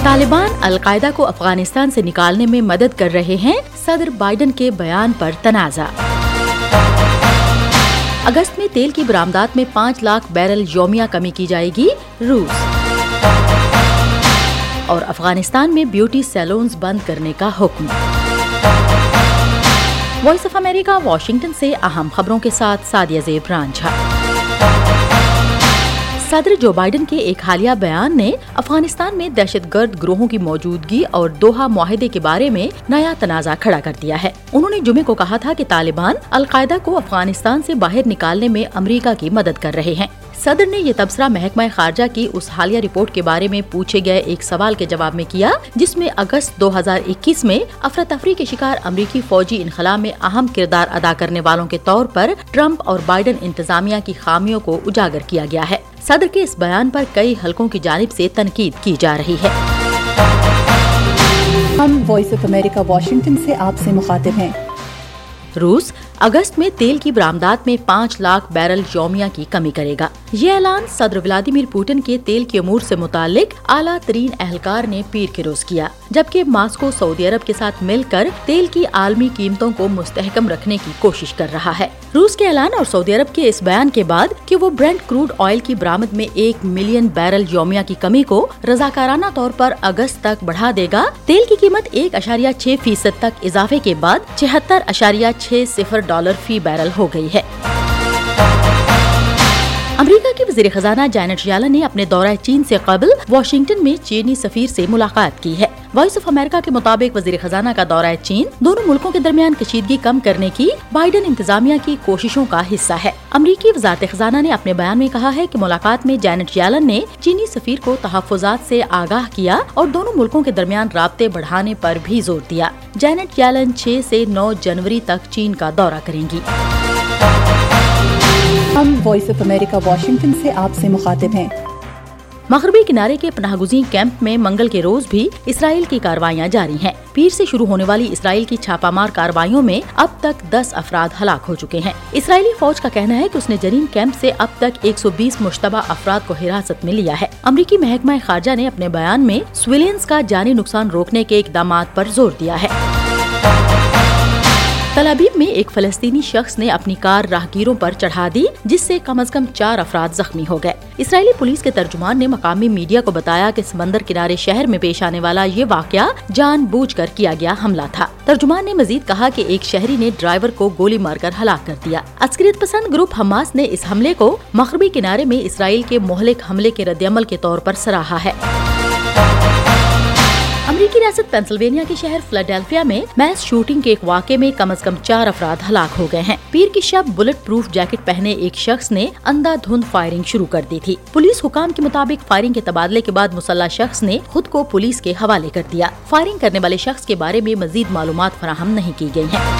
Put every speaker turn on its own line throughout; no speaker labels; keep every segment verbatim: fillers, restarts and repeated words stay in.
Taliban al Qaeda को अफगानिस्तान से निकालने में मदद कर रहे हैं, सदर बाइडन के बयान पर तनाज़ा। अगस्त में तेल की बरामदात में पाँच लाख बैरल यौमिया कमी की जाएगी, रूस। और अफगानिस्तान में ब्यूटी सैलून्स बंद करने का हुक्म। वॉइस ऑफ अमेरिका वाशिंगटन से अहम खबरों के साथ सादिया ज़ेब रांझा। सदर जो बाइडन के एक हालिया बयान ने अफगानिस्तान में दहशतगर्द गिरोहों की मौजूदगी और दोहा मुआहदे के बारे में नया तनाज़ा खड़ा कर दिया है। उन्होंने जुमे को कहा था कि तालिबान अलकायदा को अफगानिस्तान से बाहर निकालने में अमेरिका की मदद कर रहे हैं। सदर ने ये तबसरा महकमा खारजा की उस हालिया रिपोर्ट के बारे में पूछे गए एक सवाल के जवाब में किया, जिसमें अगस्त दो हज़ार इक्कीस में अफरा तफरी के शिकार अमरीकी फौजी इनखला में अहम किरदार अदा करने वालों के तौर पर ट्रंप और बाइडन इंतजामिया की खामियों को उजागर किया गया है। सदर के इस बयान पर कई हलकों की जानिब से तनकीद की जा रही है।
हम वॉइस ऑफ अमेरिका वाशिंगटन से आपसे मुखातिब हैं।
रूस अगस्त में तेल की बरामदात में पाँच लाख बैरल यौमिया की कमी करेगा। ये ऐलान सदर व्लादिमीर पुतिन के तेल के अमूर से मुतालिक आला तरीन एहलकार ने पीर के रोज किया, जबकि मास्को सऊदी अरब के साथ मिलकर तेल की आलमी कीमतों को मुस्तहकम रखने की कोशिश कर रहा है। रूस के ऐलान और सऊदी अरब के इस बयान के बाद कि वो ब्रेंट क्रूड ऑयल की बरामद में एक मिलियन बैरल यौमिया की कमी को रजाकाराना तौर पर अगस्त तक बढ़ा देगा, तेल की कीमत एक अशारिया छह फीसद तक इजाफे के बाद छिहत्तर अशारिया छह सिफर डॉलर फी बैरल हो गई है। अमेरिका की वज़ीर खजाना जैनेट येलन ने अपने दौरा चीन से कबल वाशिंगटन में चीनी सफीर से मुलाकात की है। वॉइस ऑफ अमेरिका के मुताबिक वज़ीर खजाना का दौरा चीन दोनों मुल्कों के दरमियान कशीदगी कम करने की बाइडन इंतजामिया की कोशिशों का हिस्सा है। अमरीकी वज़ारत खजाना ने अपने बयान में कहा है कि मुलाकात में जैनेट येलन ने चीनी सफीर को तहफ़्फ़ुज़ात से आगाह किया और दोनों मुल्कों के दरमियान राब्ते बढ़ाने पर भी जोर दिया। जैनेट येलन छह से नौ जनवरी तक चीन का दौरा करेंगी।
हम वॉइस ऑफ अमेरिका वाशिंगटन से आपसे मुखातिब हैं।
मगरबी किनारे के पनाहगुज़ीन कैंप में मंगल के रोज भी इसराइल की कार्रवाइयां जारी हैं। पीर से शुरू होने वाली इसराइल की छापामार कार्रवाइयों में अब तक दस अफराद हलाक हो चुके हैं। इसराइली फौज का कहना है कि उसने जरीन कैंप से अब तक एक सौ बीस मुश्तबा अफराद को हिरासत में लिया है। अमरीकी महकमा खारजा ने अपने बयान में सिविलियंस का जानी नुकसान रोकने के इक़दामात पर जोर दिया है। तल अबीब में एक फलस्तीनी शख्स ने अपनी कार राहगीरों पर चढ़ा दी, जिससे कम अज कम चार अफराद जख्मी हो गए। इसराइली पुलिस के तर्जुमान ने मकामी मीडिया को बताया कि समंदर किनारे शहर में पेश आने वाला ये वाकया जानबूझकर किया गया हमला था। तर्जुमान ने मजीद कहा कि एक शहरी ने ड्राइवर को गोली मारकर हलाक कर दिया। अस्करियत पसंद ग्रुप हमास ने इस हमले को मगरबी किनारे में इसराइल के मोहलिक हमले के रद्दअमल के तौर पर सराहा है। अमरीकी रियासत पेंसिल्वेनिया के शहर फिलाडेल्फिया में मैस शूटिंग के एक वाक़े में कम अज कम चार अफराद हलाक हो गए हैं। पीर की शब बुलेट प्रूफ जैकेट पहने एक शख्स ने अंधाधुंध फायरिंग शुरू कर दी थी। पुलिस हुकाम के मुताबिक फायरिंग के तबादले के बाद मुसल्लह शख्स ने खुद को पुलिस के हवाले कर दिया। फायरिंग करने वाले शख्स के बारे में मजीद मालूमात फराहम नहीं की गई हैं।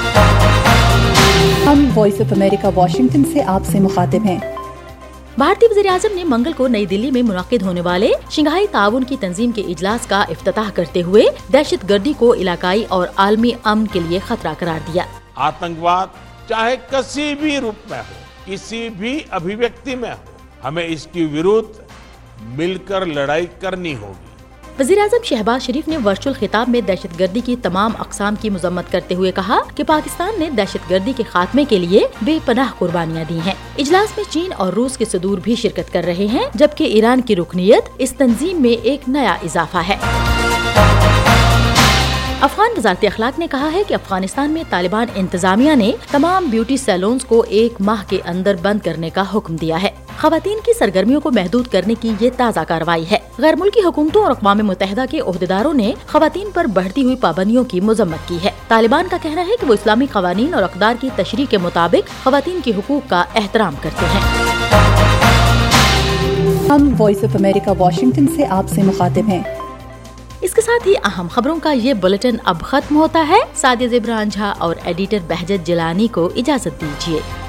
हम वॉइस ऑफ अमेरिका वाशिंगटन से आपसे मुखातिब हैं।
भारतीय वज़ीर आज़म ने मंगल को नई दिल्ली में मुनक़िद होने वाले शंघाई ताउन की तंजीम के इजलास का इफ्तिताह करते हुए दहशत गर्दी को इलाकाई और आलमी अमन के लिए खतरा करार दिया।
आतंकवाद चाहे किसी भी रूप में हो, किसी भी अभिव्यक्ति में हो, हमें इसके विरुद्ध मिलकर लड़ाई करनी होगी।
वज़ीर आज़म शहबाज शरीफ ने वर्चुअल खिताब में दहशत गर्दी की तमाम अक़साम की मज़म्मत करते हुए कहा कि पाकिस्तान ने दहशत गर्दी के खात्मे के लिए बेपनाह कुर्बानियाँ दी हैं। इजलास में चीन और रूस के सदूर भी शिरकत कर रहे हैं, जबकि ईरान की रुकनियत इस तंजीम में एक नया इजाफा है। अफगान वज़ारत अखलाक ने कहा है कि अफगानिस्तान में तालिबान इंतजामिया ने तमाम ब्यूटी सैलून्स को एक माह के अंदर बंद करने का हुक्म दिया है। खवातीन की सरगर्मियों को महदूद करने की ये ताज़ा कार्रवाई है। गैर मुल्की हुकूमतों और अक़वाम मुत्तहिदा के ओहदेदारों ने खवातीन पर बढ़ती हुई पाबंदियों की मजम्मत की है। तालिबान का कहना है कि वो इस्लामी क़वानीन और अक़दार की तशरीह के मुताबिक खवातीन के हुकूक का एहतराम करते हैं।
हम वॉइस ऑफ अमेरिका वाशिंगटन से आपसे मुखातिब हैं।
इसके साथ ही अहम खबरों का ये बुलेटिन अब खत्म होता है। सादिया ज़ेब रांझा और एडिटर बहजत जिलानी को इजाजत दीजिए।